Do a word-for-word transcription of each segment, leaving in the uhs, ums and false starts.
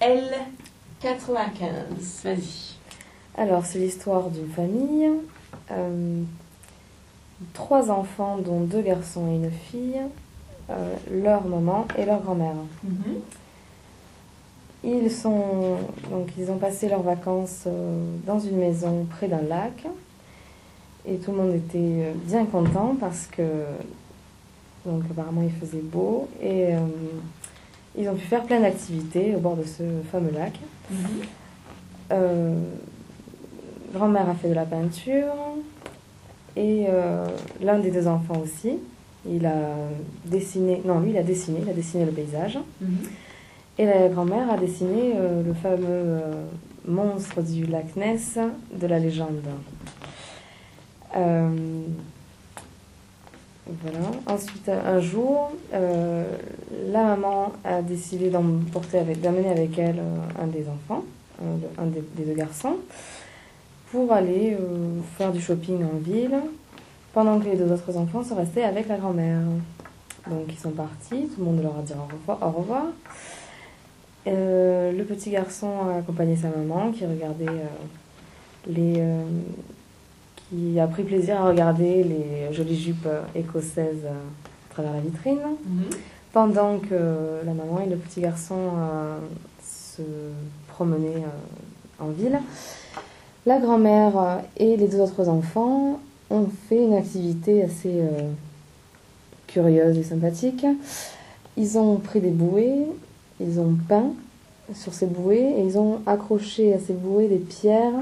L quatre-vingt-quinze. Vas-y. Alors, c'est l'histoire d'une famille. Euh, trois enfants, dont deux garçons et une fille, euh, leur maman et leur grand-mère. Mm-hmm. Ils sont, donc, ils ont passé leurs vacances euh, dans une maison près d'un lac. Et tout le monde était bien content parce que, donc, apparemment, il faisait beau. Et euh, ils ont pu faire plein d'activités au bord de ce fameux lac. Mm-hmm. Euh, grand-mère a fait de la peinture. Et euh, l'un des deux enfants aussi. Il a dessiné, non, lui, il a dessiné, il a dessiné le paysage. Mm-hmm. Et la grand-mère a dessiné euh, le fameux euh, monstre du lac Ness de la légende. Euh, voilà. Ensuite, un jour, euh, la maman a décidé d'emporter avec, d'amener avec elle euh, un des enfants, un, un des, des deux garçons, pour aller euh, faire du shopping en ville, pendant que les deux autres enfants sont restés avec la grand-mère. Donc ils sont partis, tout le monde leur a dit au revoir. Au revoir. Euh, le petit garçon a accompagné sa maman qui regardait euh, les, euh, qui a pris plaisir à regarder les jolies jupes écossaises à travers la vitrine, Mm-hmm. pendant que la maman et le petit garçon euh, se promenaient euh, en ville. La grand-mère et les deux autres enfants ont fait une activité assez euh, curieuse et sympathique. Ils ont pris des bouées, ils ont peint sur ces bouées et ils ont accroché à ces bouées des pierres.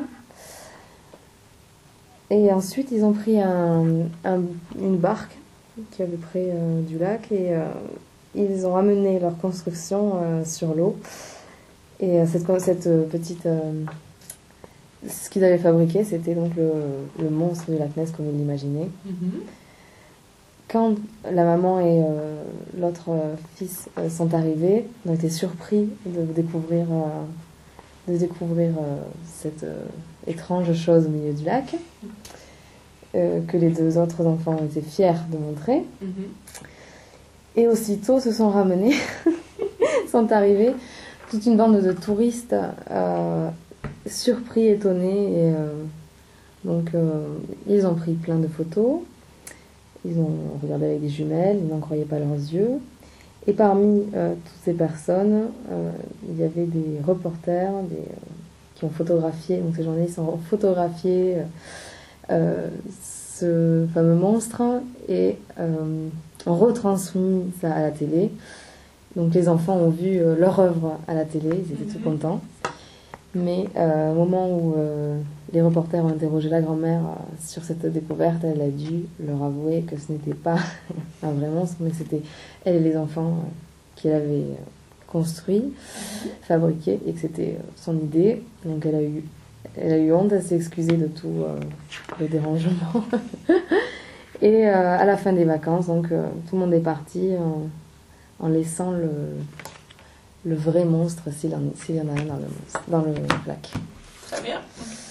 Et ensuite, ils ont pris un, un, une barque qui avait près euh, du lac et euh, ils ont amené leur construction euh, sur l'eau. Et euh, cette, cette petite... Euh, ce qu'ils avaient fabriqué, c'était donc le, le monstre du lac Ness, comme vous l'imaginez. Mm-hmm. Quand la maman et euh, l'autre euh, fils euh, sont arrivés, ils ont été surpris de découvrir, euh, de découvrir euh, cette euh, étrange chose au milieu du lac, euh, que les deux autres enfants étaient fiers de montrer. Mm-hmm. Et aussitôt se sont ramenés, sont arrivés toute une bande de touristes euh, surpris, étonnés. Et, euh, donc euh, ils ont pris plein de photos. Ils ont regardé avec des jumelles, ils n'en croyaient pas leurs yeux. Et parmi euh, toutes ces personnes, euh, il y avait des reporters des, euh, qui ont photographié, donc ces journalistes ont photographié euh, ce fameux monstre et euh, ont retransmis ça à la télé. Donc les enfants ont vu euh, leur œuvre à la télé, ils étaient tout contents. Mais euh, au moment où euh, les reporters ont interrogé la grand-mère euh, sur cette découverte, elle a dû leur avouer que ce n'était pas un vrai monstre, mais c'était elle et les enfants euh, qui l'avaient euh, construit, fabriqué, et que c'était euh, son idée. Donc elle a eu, elle a eu honte, elle s'est excusée de tout euh, le dérangement. Et euh, à la fin des vacances, donc euh, tout le monde est parti en, en laissant le... le vrai monstre s'il y en a un dans le, dans le lac. Très bien.